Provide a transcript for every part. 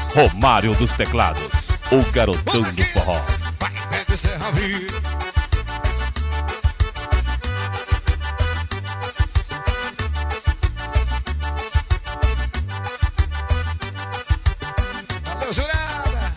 Romário dos teclados, o garotão do forró. Vai, pede Serra Viva. Valeu, jurada.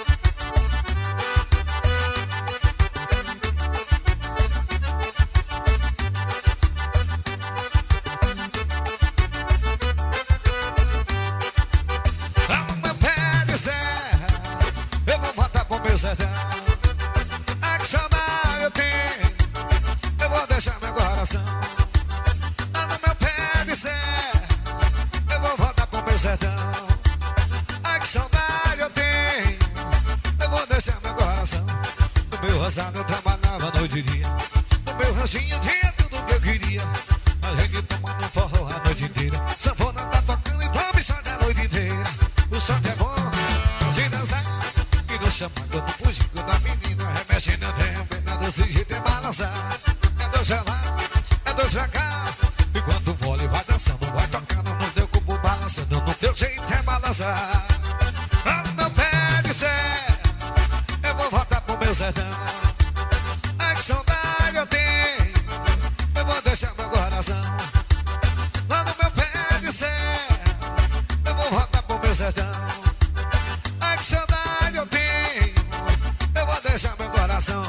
Lá no meu pé de serra, eu vou voltar pro meu sertão. A que saudade eu tenho, eu vou deixar meu coração. Lá no meu pé de serra, eu vou voltar pro meu sertão. A que saudade eu tenho, eu vou deixar meu coração. No meu roçado eu trabalhava noite e dia, no meu ranchinho tinha tudo que eu queria. A gente tomando forró a noite inteira, sanfona tá tocando, então me sorte a noite inteira. O sorte é bom, se dançar, e no chamado no fugico da menina, remexendo o tempo, e nada desse jeito é balançar. É dois lá, é dois pra cá, e quando o vôlei vai dançando, vai tocando no teu corpo balançando, no teu jeito é balançar. Lá no meu pé de serra, eu vou voltar pro meu sertão. Ai que saudade eu tenho, eu vou deixar meu coração. Lá no meu pé de serra, eu vou voltar pro meu sertão. Ai que saudade eu tenho, eu vou deixar meu coração.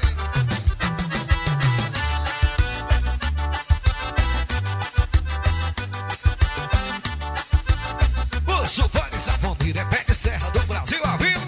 O Giovanni Safonira é pé de serra do Brasil ao vivo.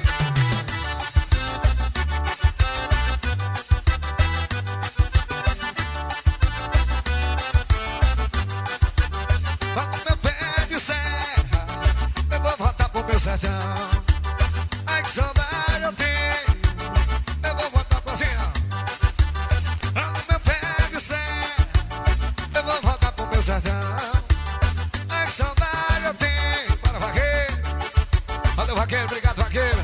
Lá no meu pé de serra, eu vou voltar pro meu sertão. Ai que saudade eu tenho, eu vou voltar pro cima. Lá no meu pé de serra, eu vou voltar pro meu sertão. Ai que saudade eu tenho. Para vaqueiro, valeu vaqueiro, obrigado vaqueiro.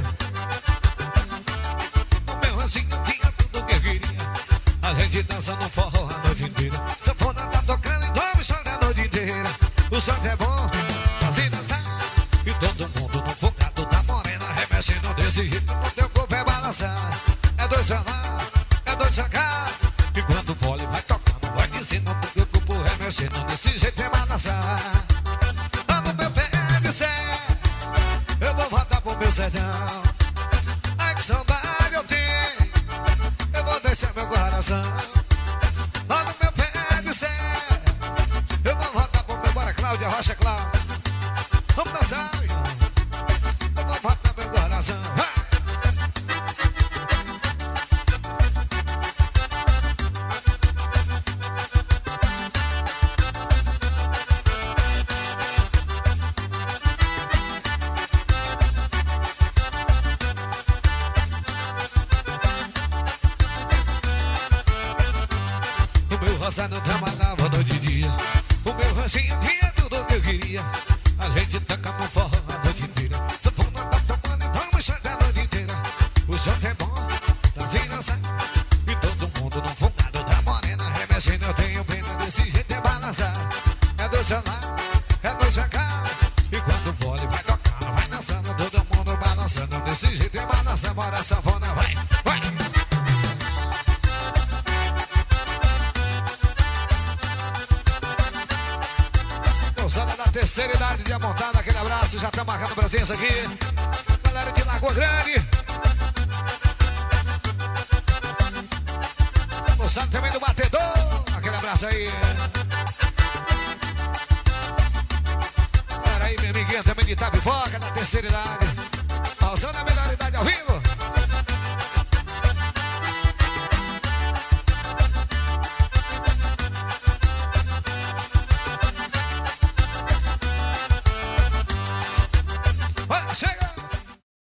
O meu rancinho tinha tudo que eu queria. A gente dança no forró a noite inteira. Sanfona tá tocando, então me chora a noite inteira. O sorte é bom, assim dançar, e todo mundo no focado da morena, remexendo desse jeito, no teu corpo é balançar. É dois pra lá, é dois pra cá, e quando o vôlei vai tocando, vai dizendo no teu corpo remexendo desse jeito é balançar. Lá no meu pé de serra, eu vou voltar pro meu sertão. Ai que saudade eu tenho, eu vou deixar meu coração. Lá no meu pé de serra, eu vou voltar pro meu... Bora Cláudia, Rocha Cláudia, vamos dançar. Eu vou voltar pro meu coração. Não trabalhava noite e dia, o meu ranchinho tinha tudo que eu queria. A gente toca no forró a noite inteira, sanfona tá tocando, então me chata a noite inteira. O som é bom, pra se dançar, e todo mundo no focado da morena, remexendo eu tenho pena, desse jeito é balançar. É dois pra lá, é dois pra cá, e quando o vôlei vai tocando, vai dançando, todo mundo balançando, desse jeito é balançar. Bora sanfona, vai, vai. Moçada da terceira idade de Amontada, aquele abraço, já tá marcando presença aqui. Galera de Lagoa Grande. Moçada também do Batedor, aquele abraço aí. Galera aí, minha amiguinha também de Itapipoca, da terceira idade. Moçada da melhor idade ao vivo.